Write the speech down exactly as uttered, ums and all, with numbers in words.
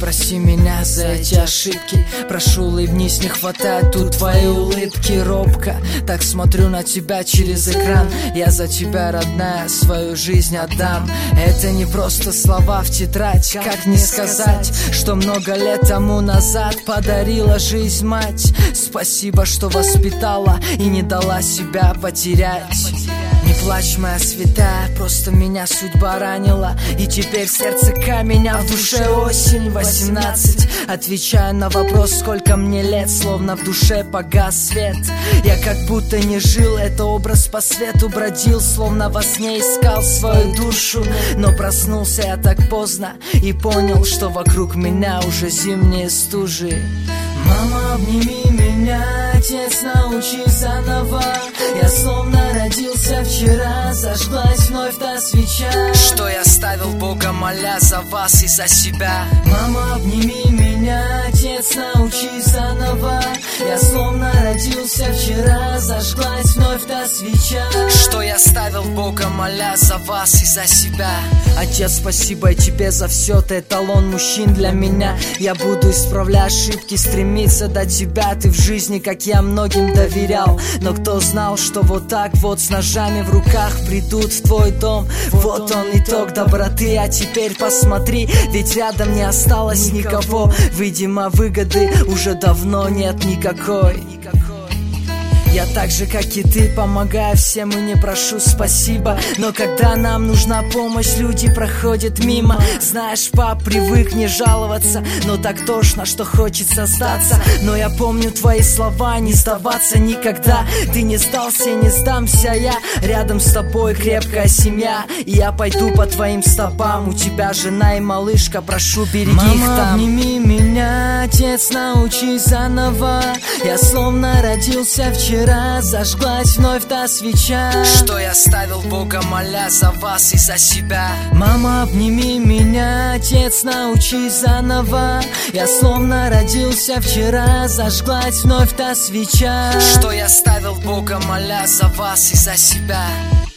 прости меня за эти ошибки. Прошу, улыбнись, не хватает тут твоей улыбки. Робко так смотрю на тебя через экран. Я за тебя, родная, свою жизнь отдам. Это не просто слова в тетрадь. Как не сказать, что много лет тому назад подарила жизнь мать. Спасибо, что воспитала и не дала себя потерять. Не плачь, моя святая, просто меня судьба ранила. И теперь в сердце камень, а в душе осень. Восемнадцать, отвечая на вопрос, сколько мне лет, словно в душе погас свет. Я как будто не жил, это образ по свету бродил, словно во сне искал свою душу. Но проснулся я так поздно и понял, что вокруг меня уже зимние стужи. Мама, обними меня, отец, научи заново. Я словно родился вчера, зажглась вновь та свеча, что я ставил Бога, моля за вас и за себя. Мама, обними меня, отец, научи заново. Я словно родился вчера, зажглась вновь та свеча, что я ставил Бога, моля за вас и за себя. Отец, спасибо тебе за все, ты эталон мужчин для меня. Я буду исправлять ошибки, стремиться до тебя. Ты в жизни, как я, многим доверял. Но кто знал, что вот так вот с ножами в руках придут в твой дом. Вот он итог доброты, а теперь посмотри, ведь рядом не осталось никого. Видимо, выгоды уже давно нет никакой. Я так же, как и ты, помогаю всем и не прошу спасибо. Но когда нам нужна помощь, люди проходят мимо. Знаешь, пап, привык не жаловаться, но так тошно, что хочется сдаться. Но я помню твои слова, не сдаваться никогда. Ты не сдался, не сдамся я. Рядом с тобой крепкая семья, и я пойду по твоим стопам. У тебя жена и малышка, прошу, береги Мама, их там. Мама, обними меня, отец, научи заново. Я словно родился вчера, зажглась вновь та свеча, что я ставил Бога, моля за вас и за себя. Мама, обними меня, отец, научи заново. Я словно родился вчера, зажглась вновь та свеча, что я ставил Бога, моля за вас и за себя.